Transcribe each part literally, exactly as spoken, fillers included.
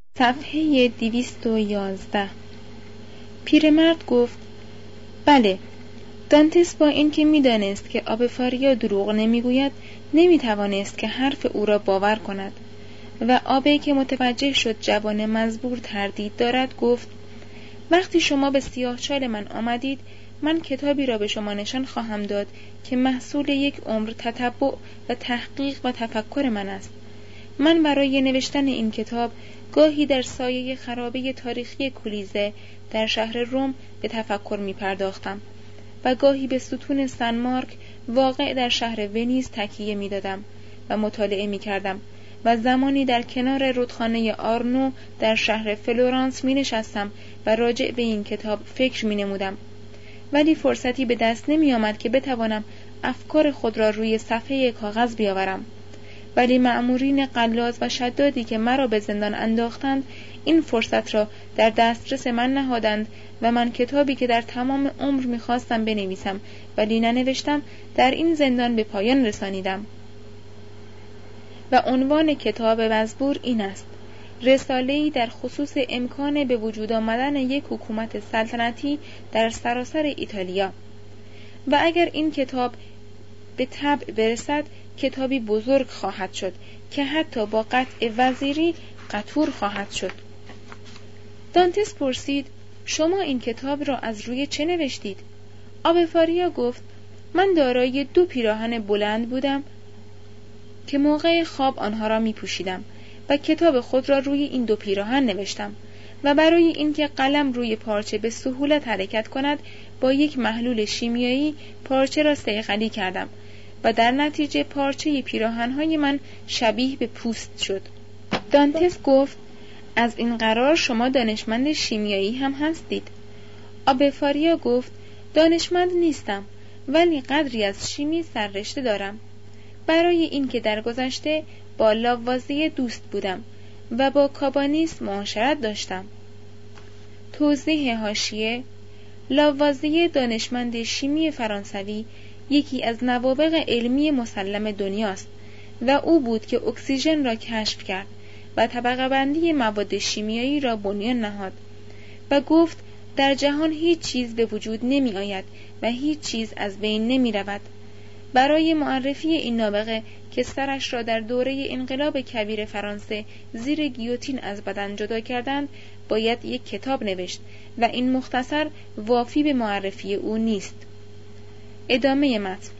صفحه دویست و یازده. پیرمرد گفت: بله. دانتس با اینکه می‌دانست که آبفاریا دروغ نمی‌گوید، نمی‌توانست که حرف او را باور کند و آبی که متوجه شد جوان مزبور تردید دارد گفت: وقتی شما به سیاهچال من آمدید، من کتابی را به شما نشان خواهم داد که محصول یک عمر تتبع و تحقیق و تفکر من است. من برای نوشتن این کتاب گاهی در سایه خرابه تاریخی کولیزه در شهر روم به تفکر می پرداختم و گاهی به ستون سن مارک واقع در شهر ونیز تکیه می دادم و مطالعه می کردم و زمانی در کنار رودخانه آرنو در شهر فلورانس می نشستم و راجع به این کتاب فکر می نمودم. ولی فرصتی به دست نمی آمد که بتوانم افکار خود را روی صفحه کاغذ بیاورم. ولی مأمورین قلاز و شدادی که مرا به زندان انداختند این فرصت را در دسترس من نهادند و من کتابی که در تمام عمر می‌خواستم بنویسم ولی ننوشتم در این زندان به پایان رسانیدم. و عنوان کتاب مزبور این است: رساله‌ای در خصوص امکان به وجود آمدن یک حکومت سلطنتی در سراسر ایتالیا. و اگر این کتاب به طبع برسد کتابی بزرگ خواهد شد که حتی با قطع وزیری قطور خواهد شد. دانتس پرسید: شما این کتاب را از روی چه نوشتید؟ آبفاریا گفت: من دارای دو پیراهن بلند بودم که موقع خواب آنها را می پوشیدم و کتاب خود را روی این دو پیراهن نوشتم و برای اینکه قلم روی پارچه به سهولت حرکت کند با یک محلول شیمیایی پارچه را صیقلی کردم و در نتیجه پارچه پیراهن‌های من شبیه به پوست شد. دانتس گفت: از این قرار شما دانشمند شیمیایی هم هستید؟ آبفاریا گفت: دانشمند نیستم ولی قدری از شیمی سررشته دارم، برای اینکه در گذشته با لاوازیه دوست بودم و با کابانیس معاشرت داشتم. توضیح حاشیه: لاوازیه دانشمند شیمی فرانسوی یکی از نوابغ علمی مسلم دنیاست و او بود که اکسیژن را کشف کرد و طبقه بندی مواد شیمیایی را بنیان نهاد و گفت در جهان هیچ چیز به وجود نمی آید و هیچ چیز از بین نمی رود. برای معرفی این نابغه که سرش را در دوره انقلاب کبیر فرانسه زیر گیوتین از بدن جدا کردند باید یک کتاب نوشت و این مختصر وافی به معرفی او نیست. ادامه متن.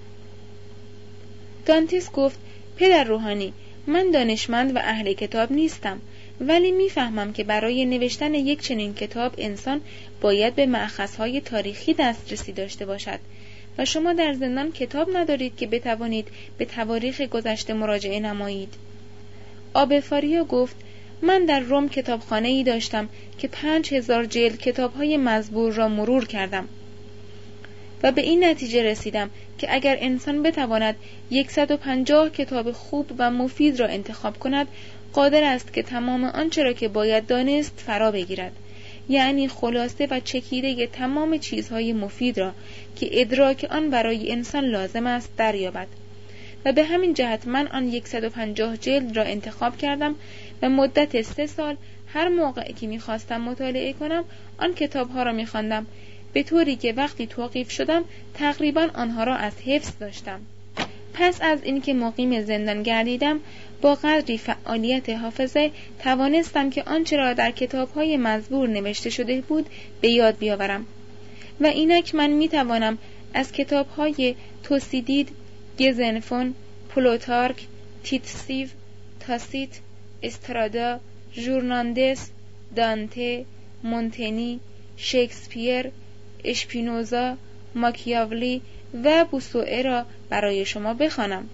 دانتس گفت: پدر روحانی، من دانشمند و اهل کتاب نیستم ولی میفهمم که برای نوشتن یک چنین کتاب انسان باید به مأخذهای تاریخی دسترسی داشته باشد و شما در زندان کتاب ندارید که بتوانید به تواریخ گذشته مراجعه نمایید. آبفاریا گفت: من در روم کتابخانه‌ای داشتم که پنج هزار جلد کتاب‌های مزبور را مرور کردم و به این نتیجه رسیدم که اگر انسان بتواند صد و پنجاه کتاب خوب و مفید را انتخاب کند قادر است که تمام آنچه را که باید دانست فرا بگیرد، یعنی خلاصه و چکیده تمام چیزهای مفید را که ادراک آن برای انسان لازم است دریابد. و به همین جهت من آن صد و پنجاه جلد را انتخاب کردم و مدت سه سال هر موقع که می‌خواستم مطالعه کنم آن کتاب‌ها را می‌خواندم، به طوری که وقتی توقیف شدم تقریباً آنها را از حفظ داشتم. پس از اینکه مقیم زندان گردیدم با قدری فعالیت حافظه توانستم که آنچه را در کتاب‌های مزبور نوشته شده بود به یاد بیاورم و اینک من می‌توانم از کتاب‌های توسیدید، گزنفون، پلوتارک، تیتسیو، تاسیت، استرادا، ژورناندس، دانته، مونتنی، شکسپیر، اشپینوزا، ماکیاولی و بوسوئه را برای شما بخوانم.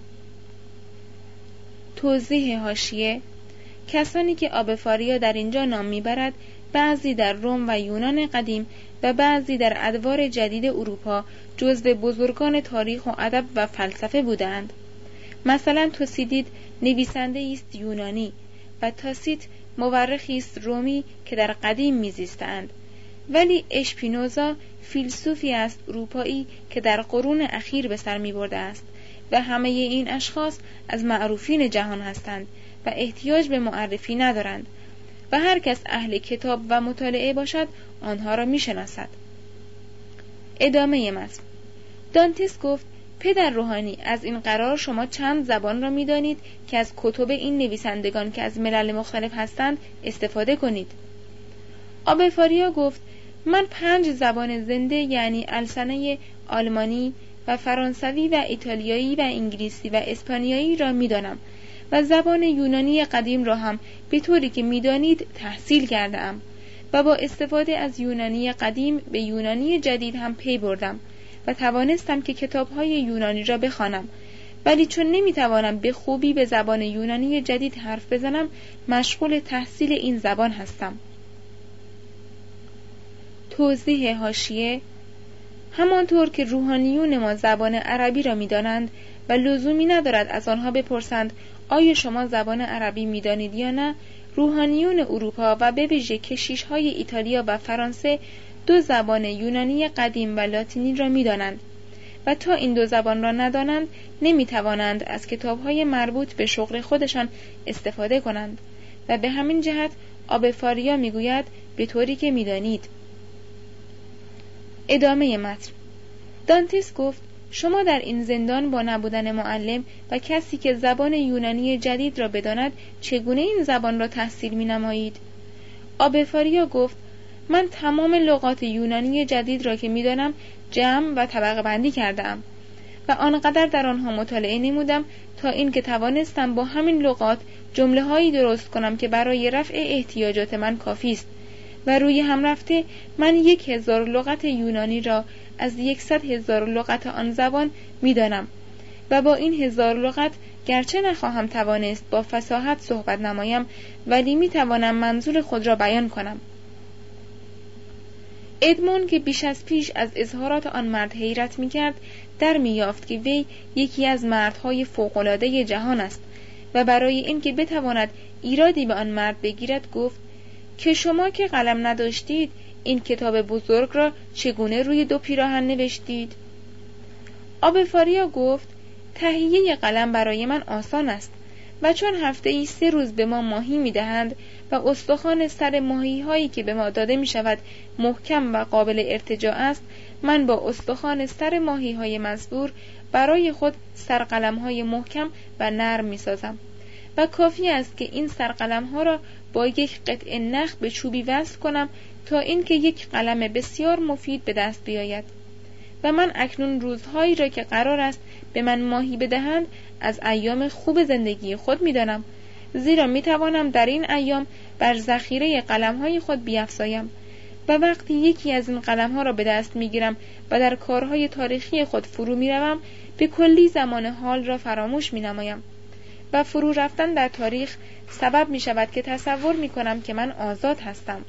توضیح حاشیه: کسانی که آبفاریا در اینجا نام میبرد بعضی در روم و یونان قدیم و بعضی در ادوار جدید اروپا جزو بزرگان تاریخ و ادب و فلسفه بودند. مثلا توسیدید نویسنده است یونانی و تاسیت مورخی است رومی که در قدیم میزیستند، ولی اشپینوزا فیلسوفی است اروپایی که در قرون اخیر به سر میبرده است و همه این اشخاص از معروفین جهان هستند و احتیاج به معرفی ندارند و هر کس اهل کتاب و مطالعه باشد آنها را میشناسد. ادامه متن. دانتس گفت: پدر روحانی، از این قرار شما چند زبان را می‌دانید که از کتب این نویسندگان که از ملل مختلف هستند استفاده کنید. آبفاریا گفت: من پنج زبان زنده یعنی السنه آلمانی و فرانسوی و ایتالیایی و انگلیسی و اسپانیایی را می‌دانم و زبان یونانی قدیم را هم به طوری که می‌دانید تحصیل کرده‌ام و با استفاده از یونانی قدیم به یونانی جدید هم پی بردم و توانستم که کتاب‌های یونانی را بخوانم، ولی چون نمی‌توانم به خوبی به زبان یونانی جدید حرف بزنم مشغول تحصیل این زبان هستم. توضیح حاشیه: همانطور که روحانیون ما زبان عربی را می‌دانند و لزومی ندارد از آنها بپرسند آیا شما زبان عربی می‌دانید یا نه، روحانیون اروپا و به ویژه کشیش‌های ایتالیا و فرانسه دو زبان یونانی قدیم و لاتینی را می‌دانند و تا این دو زبان را ندانند نمی‌توانند از کتاب‌های مربوط به شغل خودشان استفاده کنند و به همین جهت آبفاریا می‌گوید به طوری که می‌دانید. ادامه متن. دانتس گفت: شما در این زندان با نبودن معلم و کسی که زبان یونانی جدید را بداند چگونه این زبان را تحصیل می‌نمایید؟ آبفاریا گفت: من تمام لغات یونانی جدید را که می‌دانم جمع و طبقه بندی کردم و آنقدر در آنها مطالعه نمودم تا اینکه توانستم با همین لغات جمله‌هایی درست کنم که برای رفع احتیاجات من کافی است و روی هم رفته من یک هزار لغت یونانی را از یکصد هزار لغت آن زبان می‌دانم و با این هزار لغت گرچه نخواهم توانست با فصاحت صحبت نمایم ولی می‌توانم منظور خود را بیان کنم. ادمون که بیش از پیش از اظهارات آن مرد حیرت می‌کرد در می‌یافت که وی یکی از مردهای فوق‌العاده جهان است و برای اینکه بتواند ایرادی به آن مرد بگیرد گفت که شما که قلم نداشتید این کتاب بزرگ را چگونه روی دو پیراهن نوشتید؟ آبفاریا گفت: تهیه قلم برای من آسان است و چون هفته‌ای سه روز به ما ماهی می‌دهند و استخوان سر ماهی هایی که به ما داده می شود محکم و قابل ارتجاع است، من با استخوان سر ماهی های مزبور برای خود سرقلم های محکم و نرم می سازم و کافی است که این سرقلم ها را با یک قطعه نخ به چوبی وصل کنم تا اینکه یک قلم بسیار مفید به دست بیاید. و من اکنون روزهایی را که قرار است به من ماهی بدهند از ایام خوب زندگی خود می دانم، زیرا می توانم در این ایام بر ذخیره قلم‌های خود بیفزایم و وقتی یکی از این قلم‌ها را به دست می‌گیرم و در کارهای تاریخی خود فرو می‌روم به کلی زمان حال را فراموش می‌نمایم و فرو رفتن در تاریخ سبب می‌شود که تصور می‌کنم که من آزاد هستم.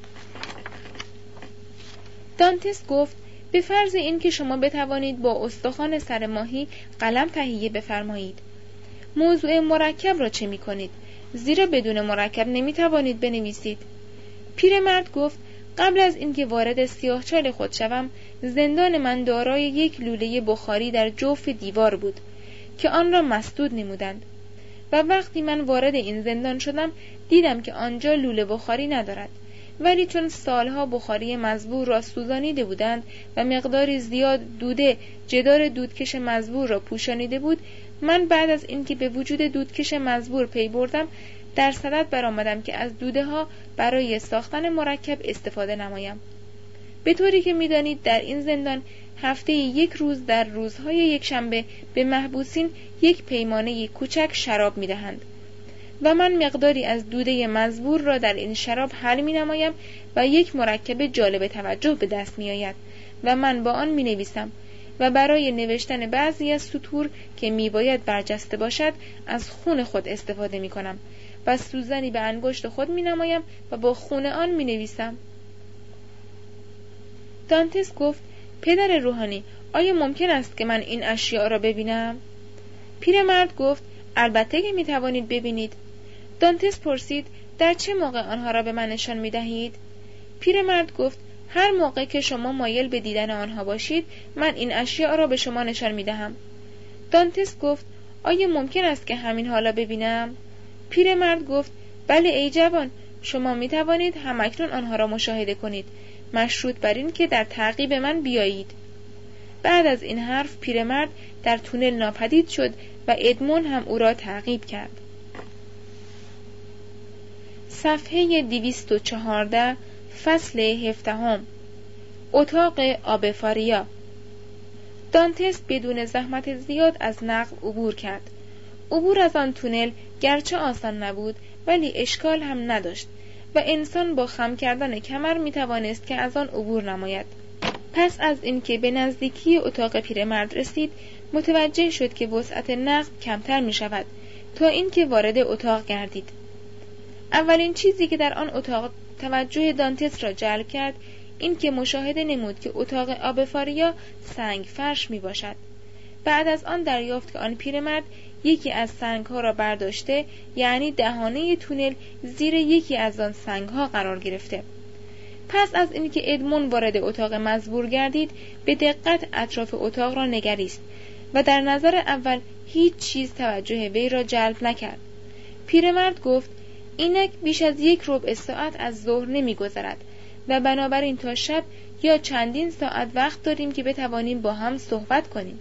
دانتس گفت: به فرض این که شما بتوانید با استخوان سر ماهی قلم تهیه بفرمایید، موضوع مرکب را چه می‌کنید؟ زیرا بدون مرکب نمی‌توانید بنویسید. پیرمرد گفت: قبل از اینکه وارد سیاهچال خود شوم، زندان من دارای یک لوله بخاری در جوف دیوار بود که آن را مسدود نمودند و وقتی من وارد این زندان شدم دیدم که آنجا لوله بخاری ندارد، ولی چون سالها بخاری مزبور را سوزانیده بودند و مقداری زیاد دوده جدار دودکش مزبور را پوشانیده بود، من بعد از اینکه به وجود دودکش مزبور پی بردم در صدد برآمدم که از دوده ها برای ساختن مرکب استفاده نمایم. به طوری که می‌دانید در این زندان هفته یک روز در روزهای یک شنبه به محبوسین یک پیمانه کوچک شراب می‌دهند و من مقداری از دوده مزبور را در این شراب حل می‌نمایم و یک مرکب جالب توجه به دست می‌آید و من با آن می‌نویسم و برای نوشتن بعضی از سطور که میباید برجسته باشد از خون خود استفاده میکنم و سوزنی به انگشت خود مینمایم و با خون آن مینویسم. دانتس گفت: پدر روحانی، آیا ممکن است که من این اشیاء را ببینم؟ پیرمرد گفت: البته که میتوانید ببینید. دانتس پرسید: در چه موقع آنها را به من نشان میدهید؟ پیرمرد گفت: هر موقع که شما مایل به دیدن آنها باشید من این اشیاء را به شما نشان میدهم. دانتس گفت: آیا ممکن است که همین حالا ببینم؟ پیرمرد گفت: بله ای جوان، شما می توانید همکنون آنها را مشاهده کنید، مشروط بر این که در تعقیب من بیایید. بعد از این حرف پیرمرد در تونل ناپدید شد و ادمون هم او را تعقیب کرد. صفحه دویست و چهارده، فصل هفدهم. اتاق آبفاریا. دانتس بدون زحمت زیاد از نقب عبور کرد. عبور از آن تونل گرچه آسان نبود ولی اشکال هم نداشت و انسان با خم کردن کمر می توانست که از آن عبور نماید. پس از اینکه به نزدیکی اتاق پیرمرد رسید متوجه شد که وسعت نقب کمتر می شود تا اینکه وارد اتاق گردید. اولین چیزی که در آن اتاق توجه دانتس را جلب کرد این که مشاهده نمود که اتاق آبفاریا سنگ فرش می باشد. بعد از آن دریافت که آن پیرمرد یکی از سنگ‌ها را برداشته، یعنی دهانه تونل زیر یکی از آن سنگ‌ها قرار گرفته. پس از اینکه ادمون وارد اتاق مزبور گردید به دقت اطراف اتاق را نگریست و در نظر اول هیچ چیز توجه وی را جلب نکرد. پیرمرد گفت اینک بیش از یک ربع ساعت از ظهر نمی‌گذرد و بنابراین تا شب یا چندین ساعت وقت داریم که بتوانیم با هم صحبت کنیم.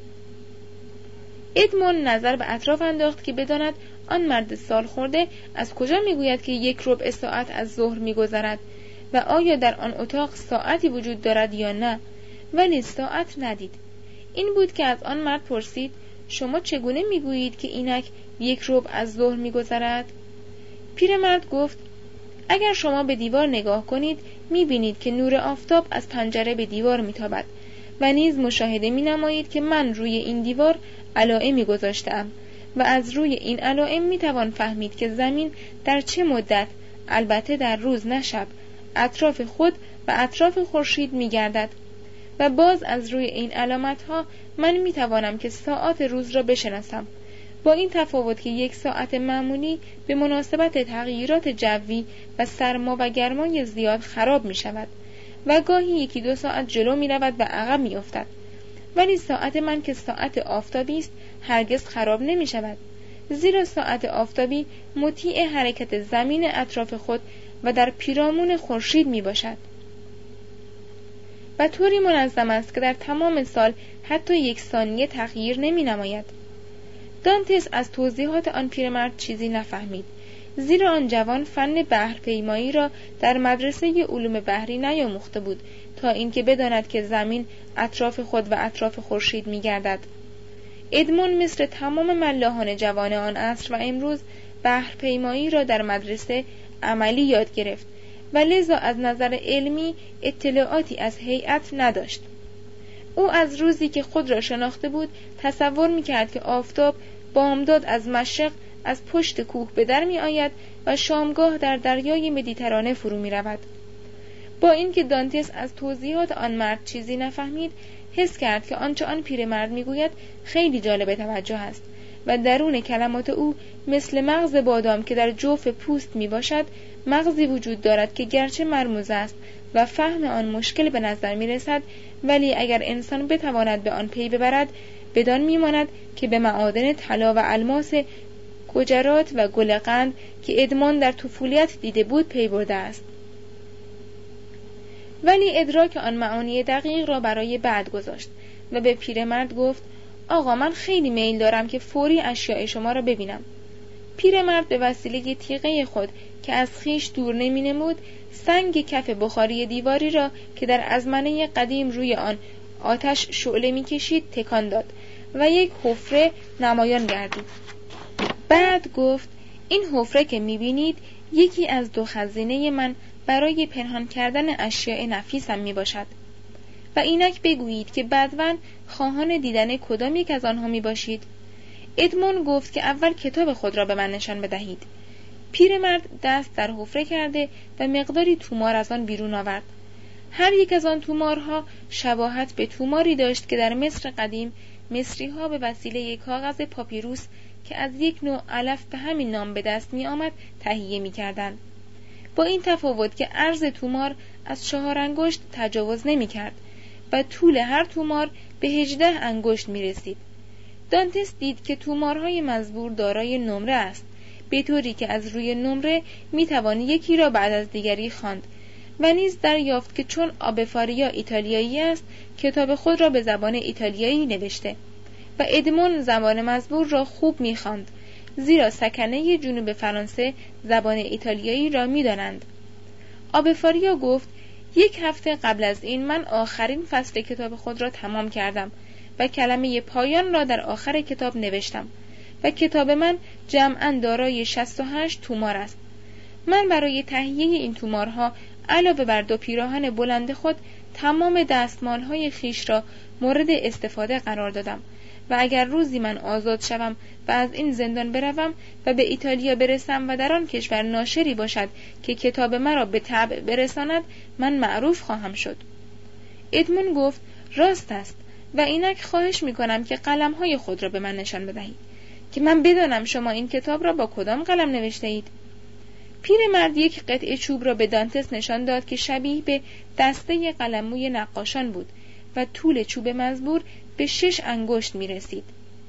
ادمون نظر به اطراف انداخت که بداند آن مرد سال خورده از کجا میگوید که یک ربع ساعت از ظهر میگذرد و آیا در آن اتاق ساعتی وجود دارد یا نه، ولی ساعت ندید. این بود که از آن مرد پرسید شما چگونه میگویید که اینک یک ربع از ظهر میگذرد؟ پیرمرد گفت اگر شما به دیوار نگاه کنید میبینید که نور آفتاب از پنجره به دیوار میتابد و نیز مشاهده مینمایید که من روی این دیوار علائمی گذاشتم و از روی این علائم میتوان فهمید که زمین در چه مدت، البته در روز نه شب، اطراف خود و اطراف خورشید میگردد و باز از روی این علامتها من میتوانم که ساعات روز را بشناسم، با این تفاوت که یک ساعت معمولی به مناسبت تغییرات جوی و سرما و گرمای زیاد خراب می شود و گاهی یکی دو ساعت جلو می رود و عقب می افتد، ولی ساعت من که ساعت آفتابی است هرگز خراب نمی شود، زیرا ساعت آفتابی مطیع حرکت زمین اطراف خود و در پیرامون خورشید می باشد و طوری منظم است که در تمام سال حتی یک ثانیه تغییر نمی نماید. دانتس از توضیحات آن پیرمرد چیزی نفهمید، زیرا آن جوان فن بحرپیمایی را در مدرسه علوم بحری نیاموخته بود تا اینکه بداند که زمین اطراف خود و اطراف خورشید می‌گردد. ادمون مثل تمام ملاحان جوان آن عصر و امروز بحرپیمایی را در مدرسه عملی یاد گرفت و لذا از نظر علمی اطلاعاتی از هیئت نداشت. او از روزی که خود را شناخته بود تصور می‌کرد که آفتاب بامداد از مشرق از پشت کوه به در می آید و شامگاه در دریای مدیترانه فرو می رود. با اینکه دانتس از توضیحات آن مرد چیزی نفهمید، حس کرد که آنچه آن پیرمرد میگوید خیلی جالب توجه است و درون کلمات او مثل مغز بادام که در جوف پوست می باشد مغزی وجود دارد که گرچه مرموز است و فهم آن مشکل به نظر می رسد، ولی اگر انسان بتواند به آن پی ببرد بدان میماند که به معادن طلا و الماس، گجرات و گلقند که ادمان در طفولیت دیده بود پی برده است. ولی ادراک آن معانی دقیق را برای بعد گذاشت و به پیرمرد گفت آقا من خیلی میل دارم که فوری اشیاء شما را ببینم. پیرمرد به وسیله تیغه خود که از خیش دور نمی نمود سنگ کف بخاری دیواری را که در ازمنه قدیم روی آن آتش شعله می کشید تکان داد و یک حفره نمایان گردید. بعد گفت این حفره که می بینید یکی از دو خزینه من برای پنهان کردن اشیاء نفیسم می باشد و اینک بگویید که بعداً خواهان دیدن کدام یک از آنها می باشید. ادمون گفت که اول کتاب خود را به من نشان بدهید. پیرمرد دست در حفره کرده و مقداری تومار از آن بیرون آورد. هر یک از آن تومارها شباهت به توماری داشت که در مصر قدیم مصری‌ها به وسیله کاغذ پاپیروس که از یک نوع علف به همین نام به دست می آمد تهیه می کردن. با این تفاوت که عرض تومار از چهار انگشت تجاوز نمی کرد و طول هر تومار به هجده انگشت می رسید. دانتس دید که تومارهای مزبور دارای نمره است، به طوری که از روی نمره میتوان یکی را بعد از دیگری خواند و نیز دریافت که چون آبفاریا ایتالیایی است کتاب خود را به زبان ایتالیایی نوشته و ادمون زبان مزبور را خوب میخواند، زیرا سکنه جنوب فرانسه زبان ایتالیایی را میدانند. آبفاریا گفت یک هفته قبل از این من آخرین فصل کتاب خود را تمام کردم و کلمه پایان را در آخر کتاب نوشتم و کتاب من جمعاً دارای شصت و هشت تومار است. من برای تهیه این تومارها علاوه بر دو پیراهن بلند خود تمام دستمالهای خیش را مورد استفاده قرار دادم و اگر روزی من آزاد شوم و از این زندان بروم و به ایتالیا برسم و در آن کشور ناشری باشد که کتاب مرا به طبع برساند، من معروف خواهم شد. ادمون گفت راست است و اینک خواهش میکنم که قلمهای خود را به من نشان بدهید که من بدانم شما این کتاب را با کدام قلم نوشته اید. پیرمرد یک قطعه چوب را به دانتس نشان داد که شبیه به دسته قلموی نقاشان بود و طول چوب مزبور به شش انگشت می رسید.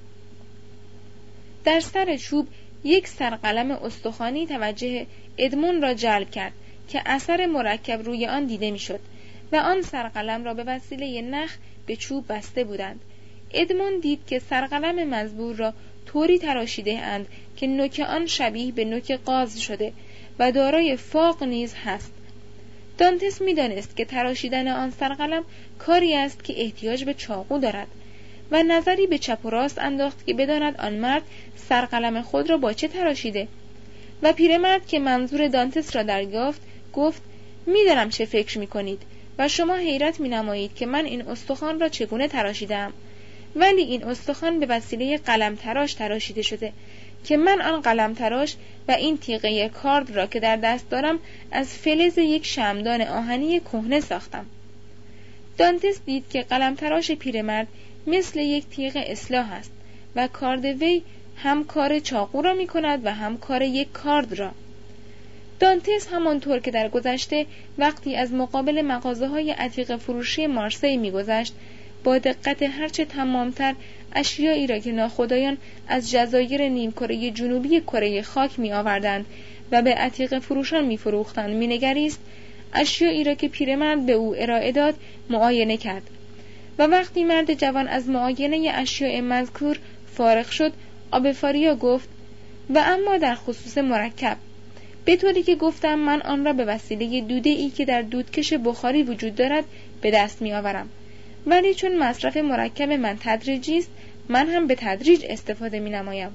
در سر چوب یک سرقلم استخوانی توجه ادمون را جلب کرد که اثر مرکب روی آن دیده می شد و آن سرقلم را به وسیله نخ به چوب بسته بودند. ادمون دید که سرقلم مزبور را طوری تراشیده اند که نوک آن شبیه به نوک قاز شده و دارای فاق نیز هست. دانتس می دانست که تراشیدن آن سرقلم کاری است که احتیاج به چاقو دارد و نظری به چپ و راست انداخت که بداند آن مرد سرقلم خود را با چه تراشیده و پیرمرد که منظور دانتس را دریافت گفت می‌دانم چه فکر می‌کنید و شما حیرت می‌نمایید که من این استخوان را چگونه تراشیدم، ولی این استخوان به وسیله قلم تراش تراشیده شده که من آن قلم تراش و این تیغه کارد را که در دست دارم از فلز یک شمعدان آهنی کهنه ساختم. دانتس دید که قلم تراش پیرمرد مثل یک تیغ اصلاح است و کارد وی هم کار چاقو را می کند و هم کار یک کارد را. دانتس همانطور که در گذشته وقتی از مقابل مغازه های عتیق فروشی مارسی می گذشت با دقت هرچه تمامتر اشیایی را که ناخدایان از جزایر نیمکره جنوبی کره خاک می آوردند و به عتیق فروشان می فروختند می نگریست، اشیایی را که پیرمرد به او ارائه داد معاینه کرد و وقتی مرد جوان از معاینه اشیاء مذکور فارغ شد آبفاریا گفت و اما در خصوص مرکب به طوری که گفتم من آن را به وسیله دوده ای که در دودکش بخاری وجود دارد به دست می آورم، ولی چون مصرف مرکب من تدریجی است من هم به تدریج استفاده می نمایم.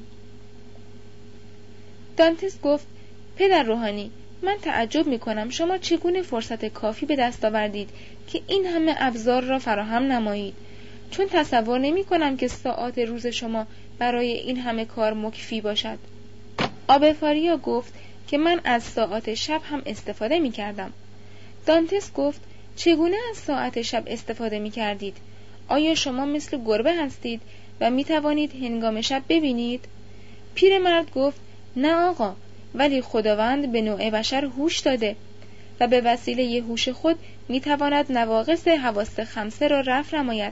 دانتس گفت پدر روحانی من تعجب می کنم شما چگونه فرصت کافی به دست آوردید که این همه ابزار را فراهم نمایید، چون تصور نمی کنم که ساعات روز شما برای این همه کار مکفی باشد. آبفاریا گفت که من از ساعات شب هم استفاده می کردم. دانتس گفت چگونه از ساعت شب استفاده می کردید؟ آیا شما مثل گربه هستید و می توانید هنگام شب ببینید؟ پیرمرد گفت نه آقا، ولی خداوند به نوع بشر هوش داده و به وسیله هوش خود می تواند نواقص حواس خمسه را رفع نماید.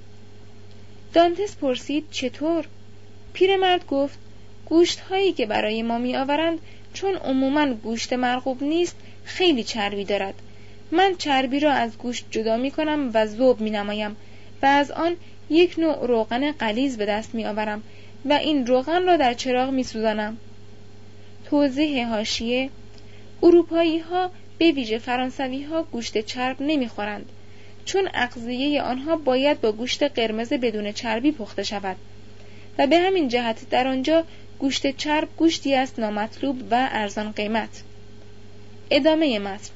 دانتس پرسید چطور؟ پیرمرد گفت گوشت هایی که برای ما می آورند چون عموماً گوشت مرغوب نیست خیلی چربی دارد. من چربی را از گوشت جدا می کنم و ذوب می نمایم و از آن یک نوع روغن غلیظ به دست می آورم و این روغن را در چراغ می سوزانم. توضیح حاشیه: اروپایی ها به ویژه فرانسوی ها گوشت چرب نمی خورند چون اغذیه آنها باید با گوشت قرمز بدون چربی پخته شود و به همین جهت در آنجا گوشت چرب گوشتی است نامطلوب و ارزان قیمت. ادامه متن.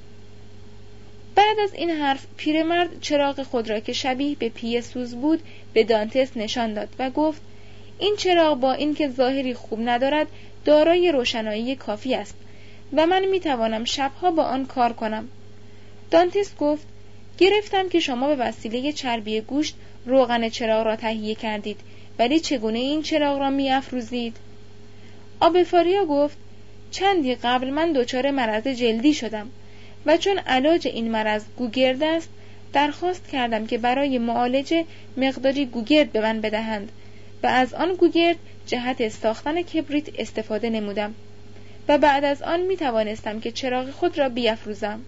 بعد از این حرف پیرمرد چراغ خود را که شبیه به پیه سوز بود به دانتس نشان داد و گفت این چراغ با اینکه ظاهری خوب ندارد دارای روشنایی کافی است و من می توانم شبها با آن کار کنم. دانتس گفت گرفتم که شما به وسیله چربی گوشت روغن چراغ را تهیه کردید، ولی چگونه این چراغ را می افروزید؟ آبفاریا گفت چندی قبل من دچار مرض جلدی شدم و چون علاج این مرض گوگرد است درخواست کردم که برای معالجه مقداری گوگرد به من بدهند و از آن گوگرد جهت ساختن کبریت استفاده نمودم و بعد از آن می توانستم که چراغ خود را بیفروزم.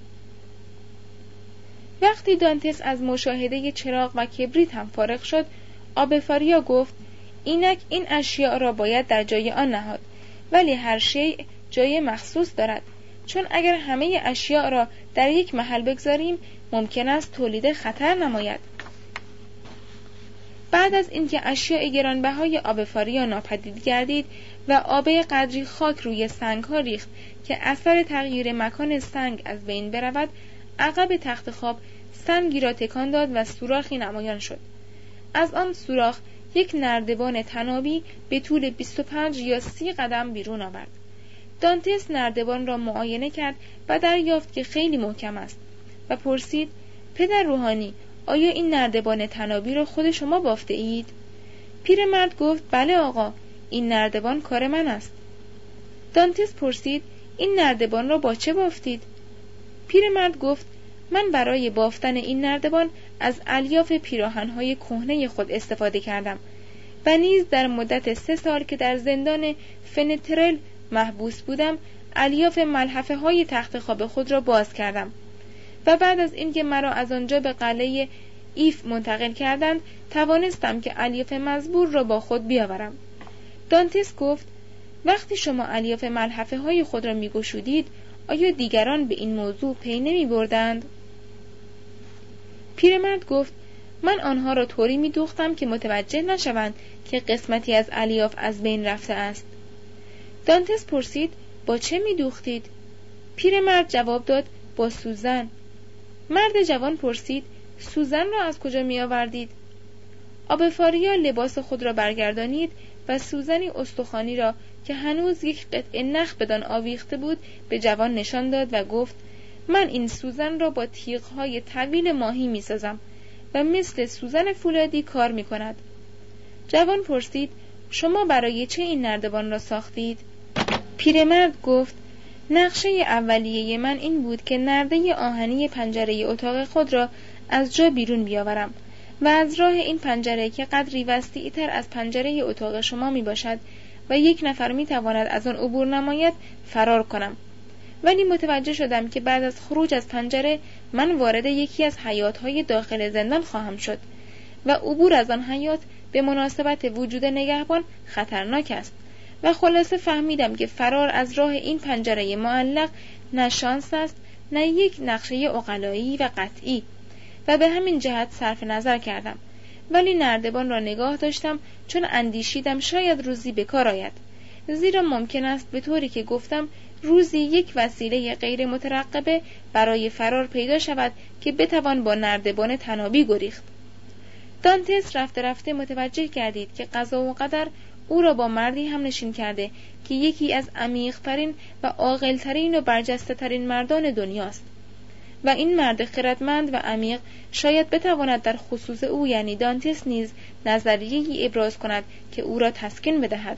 وقتی دانتس از مشاهده چراغ و کبریت هم فارغ شد، آبفاریا گفت: اینک این اشیاء را باید در جای آن نهاد، ولی هر شیء جای مخصوص دارد، چون اگر همه اشیاء را در یک محل بگذاریم ممکن است تولید خطر نماید. بعد از اینکه اشیاء گرانبهای آبفاریا ناپدید گردید و آبه قدری خاک روی سنگ ها ریخت که اثر تغییر مکان سنگ از بین برود، عقب تخت خواب سنگی را تکان داد و سوراخی نمایان شد. از آن سوراخ یک نردبان تنابی به طول بیست و پنج یا سی قدم بیرون آورد. دانتس نردبان را معاینه کرد و دریافت که خیلی محکم است و پرسید: پدر روحانی، آیا این نردبان تنابی را خود شما بافته اید؟ پیرمرد گفت: بله آقا، این نردبان کار من است. دانتس پرسید: این نردبان را با چه بافتید؟ پیرمرد گفت: من برای بافتن این نردبان از الیاف پیراهن‌های کهنه خود استفاده کردم و نیز در مدت سه سال که در زندان فنترل محبوس بودم الیاف ملحفه های تخت خواب خود را باز کردم و بعد از اینکه مرا از آنجا به قلعه ایف منتقل کردند توانستم که الیاف مزبور را با خود بیاورم. دانتس گفت: وقتی شما الیاف ملحفه های خود را می گشودید آیا دیگران به این موضوع پی نمی بردند؟ پیرمرد گفت: من آنها را طوری می دوختم که متوجه نشوند که قسمتی از الیاف از بین رفته است. دانتس پرسید: با چه می دوختید؟ پیرمرد جواب داد: با سوزن. مرد جوان پرسید: سوزن را از کجا می آوردید؟ آبفاریا لباس خود را برگردانید و سوزنی استخوانی را که هنوز یک قطعه نخ بدان آویخته بود به جوان نشان داد و گفت: من این سوزن را با تیغ‌های طویل ماهی می سازم و مثل سوزن فولادی کار می کند. جوان پرسید: شما برای چه این نردبان را ساختید؟ پیرمرد گفت: نقشه اولیه من این بود که نرده آهنی پنجره اتاق خود را از جا بیرون بیاورم و از راه این پنجره که قدری وسیع‌تر از پنجره اتاق شما می باشد و یک نفر می تواند از آن عبور نماید فرار کنم. ولی متوجه شدم که بعد از خروج از پنجره من وارد یکی از حیاط‌های داخل زندان خواهم شد و عبور از آن حیاط به مناسبت وجود نگهبان خطرناک است و خلاصه فهمیدم که فرار از راه این پنجره معلق نه شانس است نه یک نقشه عقلایی و قطعی و به همین جهت صرف نظر کردم، ولی نردبان را نگاه داشتم چون اندیشیدم شاید روزی به کار آید، زیرا ممکن است به طوری که گفتم روزی یک وسیله غیر مترقبه برای فرار پیدا شود که بتوان با نردبان تنابی گریخت. دانتس رفته رفته متوجه گردید که قضا و قدر او را با مردی هم نشین کرده که یکی از عمیق‌ترین و عاقل‌ترین و برجسته‌ترین مردان دنیاست و این مرد خردمند و عمیق شاید بتواند در خصوص او یعنی دانتس نیز نظریه‌ای ابراز کند که او را تسکین بدهد.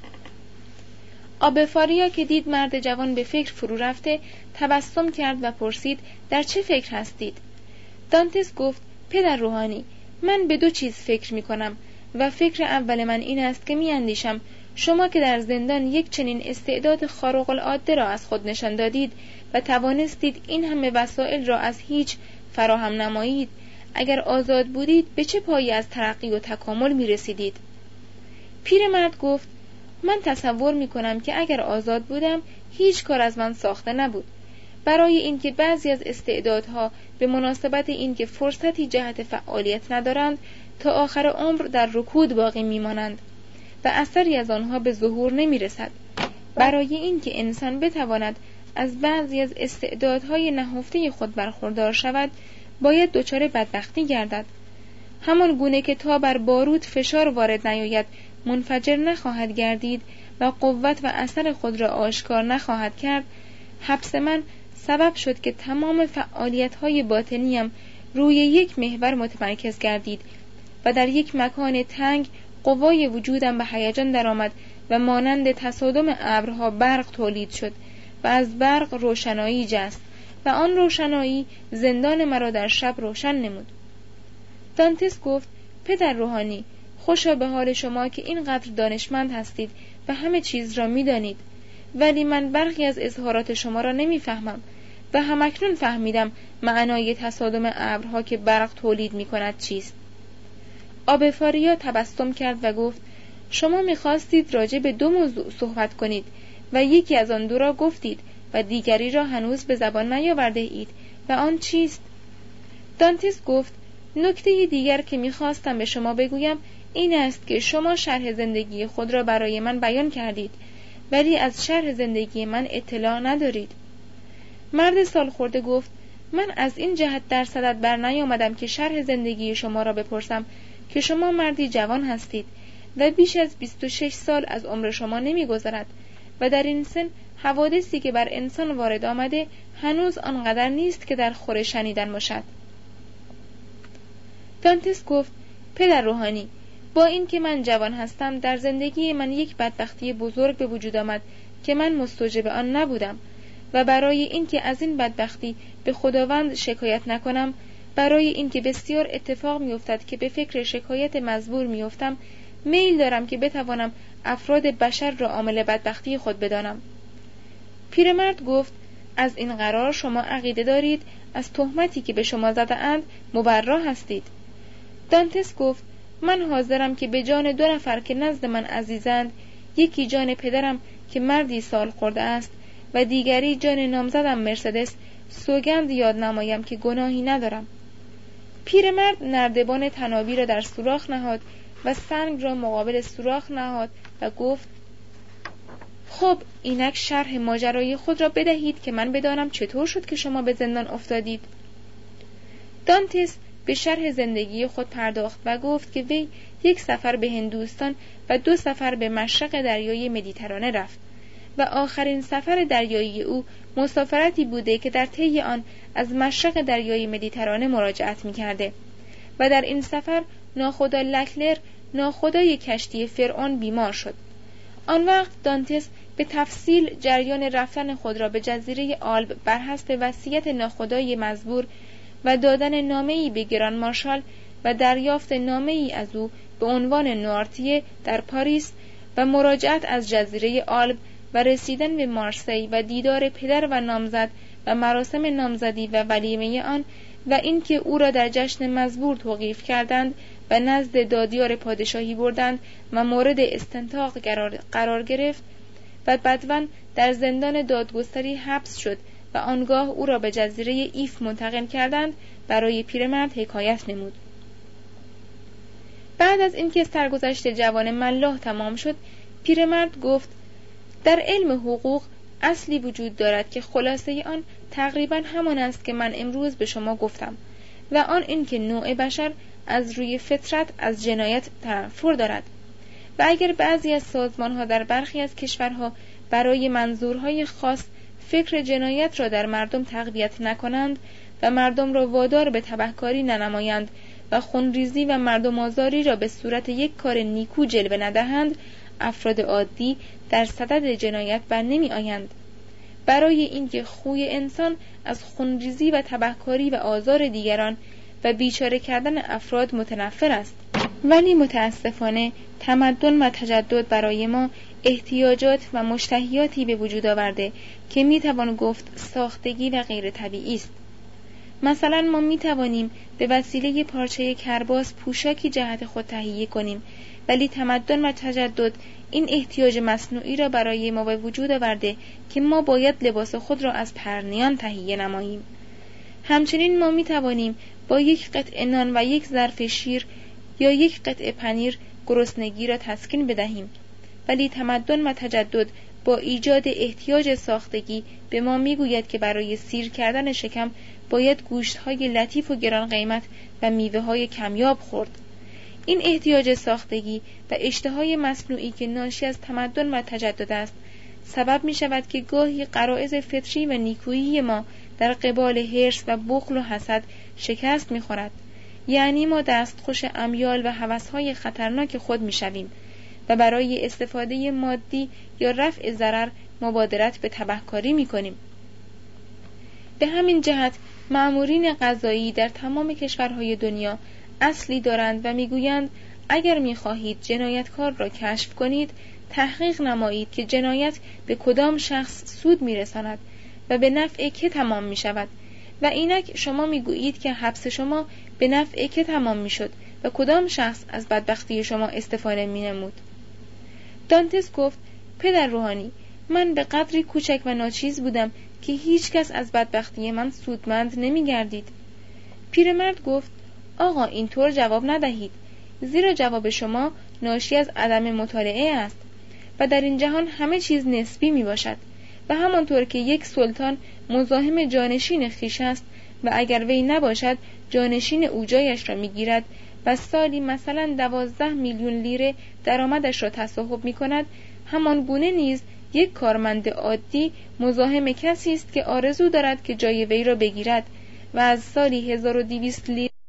آبفاریا که دید مرد جوان به فکر فرو رفته تبسم کرد و پرسید: در چه فکر هستید؟ دانتس گفت: پدر روحانی، من به دو چیز فکر می کنم و فکر اول من این است که می اندیشم شما که در زندان یک چنین استعداد خارق العاده را از خود نشان دادید و توانستید این همه وسایل را از هیچ فراهم نمایید، اگر آزاد بودید به چه پایی از ترقی و تکامل می رسیدید؟ پیرمرد گفت: من تصور می کنم که اگر آزاد بودم هیچ کار از من ساخته نبود، برای اینکه بعضی از استعدادها به مناسبت اینکه فرصتی جهت فعالیت ندارند تا آخر عمر در رکود باقی میمانند و اثری از آنها به ظهور نمی رسد. برای اینکه انسان بتواند از بعضی از استعدادهای نهفته خود برخوردار شود باید دچار بدبختی گردد، همان گونه که تا بر بارود فشار وارد نیاید منفجر نخواهد گردید و قوت و اثر خود را آشکار نخواهد کرد. حبس من سبب شد که تمام فعالیت‌های باطنیم روی یک محور متمرکز گردید و در یک مکان تنگ قوای وجودم به هیجان درآمد و مانند تصادم ابرها برق تولید شد و از برق روشنایی جست و آن روشنایی زندان مرا در شب روشن نمود. دانتس گفت: پدر روحانی، خوشا به حال شما که اینقدر دانشمند هستید و همه چیز را می‌دانید، ولی من برخی از اظهارات شما را نمیفهمم و همکنون فهمیدم معنای تصادم ابرها که برق تولید می کند چیست. آبفاریا تبسم کرد و گفت شما می‌خواستید راجع به دو موضوع صحبت کنید و یکی از آن دو را گفتید و دیگری را هنوز به زبان نیاورده اید و آن چیست؟ دانتس گفت نکته دیگر که می‌خواستم به شما بگویم این است که شما شرح زندگی خود را برای من بیان کردید ولی از شرح زندگی من اطلاع ندارید. مرد سالخورده گفت من از این جهت در صدد بر نیامدم که شرح زندگی شما را بپرسم که شما مردی جوان هستید و بیش از بیست و شش سال از عمر شما نمی‌گذرد و در این سن حوادثی که بر انسان وارد آمده هنوز آنقدر نیست که در خور شنیدن باشد. دانتس گفت پدر روحانی، با این که من جوان هستم در زندگی من یک بدبختی بزرگ به وجود آمد که من مستوجب آن نبودم و برای اینکه از این بدبختی به خداوند شکایت نکنم، برای اینکه بسیار اتفاق میافتد که به فکر شکایت مزبور میافتم، میل دارم که بتوانم افراد بشر را عامل بدبختی خود بدانم. پیرمرد گفت از این قرار شما عقیده دارید از تهمتی که به شما زده اند مبرا هستید. دانتس گفت من حاضرم که به جان دو نفر که نزد من عزیزند، یکی جان پدرم که مردی سال خورده است و دیگری جان نامزدم مرسدس، سوگند یاد نمایم که گناهی ندارم. پیرمرد نردبان تنابی را در سوراخ نهاد و سنگ را مقابل سوراخ نهاد و گفت خب اینک شرح ماجرای خود را بدهید که من بدانم چطور شد که شما به زندان افتادید. دانتس به شرح زندگی خود پرداخت و گفت که وی یک سفر به هندوستان و دو سفر به مشرق دریای مدیترانه رفت و آخرین سفر دریایی او مسافرتی بوده که در طی آن از مشرق دریای مدیترانه مراجعت می‌کرده و در این سفر ناخدا لکلر، ناخدای کشتی فرعون، بیمار شد. آن وقت دانتس به تفصیل جریان رفتن خود را به جزیره آلب بر حسب وصیت ناخدای مزبور و دادن نامه‌ای به گران مارشال و دریافت نامه‌ای از او به عنوان نوارتیه در پاریس و مراجعت از جزیره آلب و رسیدن به مارسی و دیدار پدر و نامزد و مراسم نامزدی و ولیمه آن و اینکه او را در جشن مزبور توقیف کردند و نزد دادیار پادشاهی بردند و مورد استنطاق قرار, قرار گرفت و بدون در زندان دادگستری حبس شد و آنگاه او را به جزیره ایف منتقل کردند، برای پیرمرد حکایت نمود. بعد از اینکه سرگذشت جوان ملاح تمام شد، پیرمرد گفت در علم حقوق اصلی وجود دارد که خلاصه آن تقریبا همان است که من امروز به شما گفتم و آن این که نوع بشر از روی فطرت از جنایت تنفر دارد و اگر بعضی از سازمانها در برخی از کشورها برای منظورهای خاص فکر جنایت را در مردم تقویت نکنند و مردم را وادار به تبهکاری ننمایند و خونریزی و مردم آزاری را به صورت یک کار نیکو جلوه ندهند، افراد عادی در صدد جنایت بر نمی آیند. برای اینکه خوی انسان از خونریزی و تبهکاری و آزار دیگران و بیچاره کردن افراد متنفر است. ولی متاسفانه تمدن و تجدد برای ما احتیاجات و مشتهیاتی به وجود آورده که می توان گفت ساختگی و غیر طبیعی است. مثلا ما می توانیم به وسیله پارچه کرباس پوشاکی جهت خود تهیه کنیم، ولی تمدن و تجدد این احتیاج مصنوعی را برای ما به وجود آورده که ما باید لباس خود را از پرنیان تهیه نماییم. همچنین ما می توانیم با یک قطعه نان و یک ظرف شیر یا یک قطعه پنیر گرسنگی را تسکین بدهیم، ولی تمدن و تجدد با ایجاد احتیاج ساختگی به ما میگوید که برای سیر کردن شکم باید گوشت‌های لطیف و گران قیمت و میوه‌های کمیاب خورد. این احتیاج ساختگی و اشتهای مصنوعی که ناشی از تمدن و تجدد است، سبب می شود که گاهی غرایز فطری و نیکویی ما در قبال حرص و بخل و حسد شکست می خورد. یعنی ما دستخوش امیال و هوس‌های خطرناک خود می شویم و برای استفاده مادی یا رفع ضرر مبادرت به تبهکاری می کنیم. به همین جهت مأمورین قضایی در تمام کشورهای دنیا اصلی دارند و میگویند اگر میخواهید جنایتکار را کشف کنید تحقیق نمایید که جنایت به کدام شخص سود میرساند و به نفع که تمام می شود و اینک شما می گویید که حبس شما به نفع که تمام می شد و کدام شخص از بدبختی شما استفاده می نمود. دانتس گفت پدر روحانی، من به قدری کوچک و ناچیز بودم که هیچ کس از بدبختی من سودمند نمی گردید. پیرمرد گفت آقا اینطور جواب ندهید، زیرا جواب شما ناشی از عدم مطالعه است و در این جهان همه چیز نسبی می باشد و همانطور که یک سلطان مزاحم جانشین خویش است و اگر وی نباشد جانشین او جایش را می گیرد و سالی مثلا دوازده میلیون لیره درآمدش را تصاحب می کند، همان گونه نیز یک کارمند عادی مزاحم کسی است که آرزو دارد که جای وی را بگیرد و از سالی هزار و دویست لیره